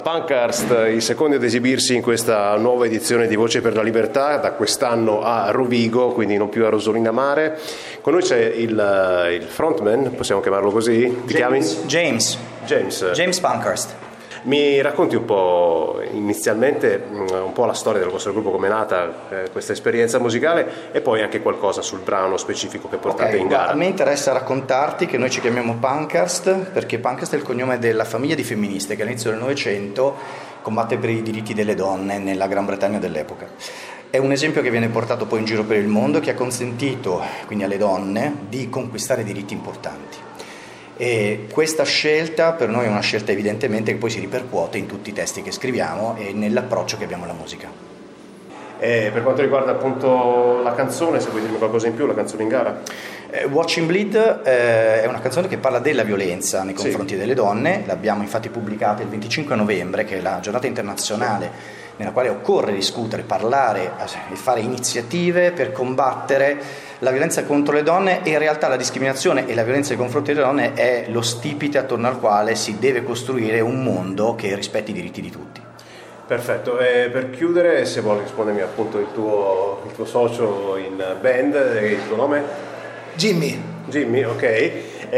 Pankhurst, i secondi ad esibirsi in questa nuova edizione di Voce per la Libertà, da quest'anno a Rovigo, quindi non più a Rosolina Mare. Con noi c'è il frontman, possiamo chiamarlo così? Ti chiami? James Pankhurst. Mi racconti un po' inizialmente un po' la storia del vostro gruppo, come è nata questa esperienza musicale, e poi anche qualcosa sul brano specifico che portate in gara. A me interessa raccontarti che noi ci chiamiamo Pankhurst perché Pankhurst è il cognome della famiglia di femministe che all'inizio del Novecento combatte per i diritti delle donne nella Gran Bretagna dell'epoca. È un esempio che viene portato poi in giro per il mondo, che ha consentito quindi alle donne di conquistare diritti importanti. E questa scelta per noi è una scelta evidentemente che poi si ripercuote in tutti i testi che scriviamo e nell'approccio che abbiamo alla musica. Per quanto riguarda appunto la canzone, se vuoi dirmi qualcosa in più, la canzone in gara? Watching Bleed è una canzone che parla della violenza nei confronti delle donne. L'abbiamo infatti pubblicata il 25 novembre, che è la giornata internazionale nella quale occorre discutere, parlare e fare iniziative per combattere la violenza contro le donne, e in realtà la discriminazione e la violenza nei confronti delle donne è lo stipite attorno al quale si deve costruire un mondo che rispetti i diritti di tutti. Perfetto, e per chiudere, se vuoi rispondermi appunto il tuo socio in band, il tuo nome? Jimmy, ok.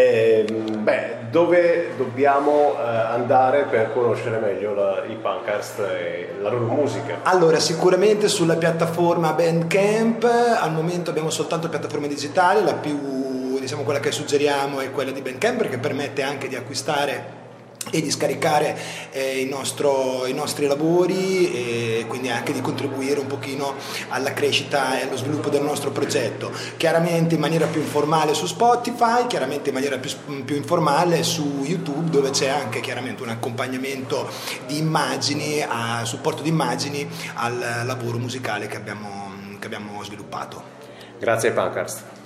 Dove dobbiamo andare per conoscere meglio i Pankhurst e la loro musica? Allora, sicuramente sulla piattaforma Bandcamp. Al momento abbiamo soltanto piattaforme digitali, la più, diciamo, quella che suggeriamo è quella di Bandcamp, perché permette anche di acquistare e di scaricare i nostri lavori, e quindi anche di contribuire un pochino alla crescita e allo sviluppo del nostro progetto, chiaramente in maniera più informale su Spotify, chiaramente in maniera più informale su YouTube, dove c'è anche chiaramente un accompagnamento di immagini, a supporto di immagini al lavoro musicale che abbiamo sviluppato. Grazie Pankhurst.